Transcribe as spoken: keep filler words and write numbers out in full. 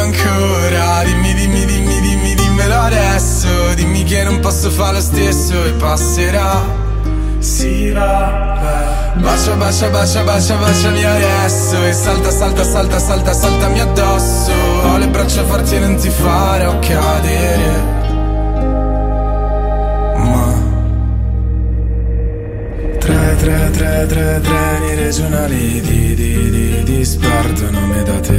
ancora. Dimmi, dimmi, dimmi, dimmi, dimmelo adesso. Dimmi che non posso fare lo stesso e passerà. Si va. Bacia, bacia, bacia, bacia, baciami adesso. E salta, salta, salta, salta, saltami addosso. Ho le braccia forti e non ti farò cadere. Tre, tre, tre, tre, treni regionali di, di, di, di spartono me da te.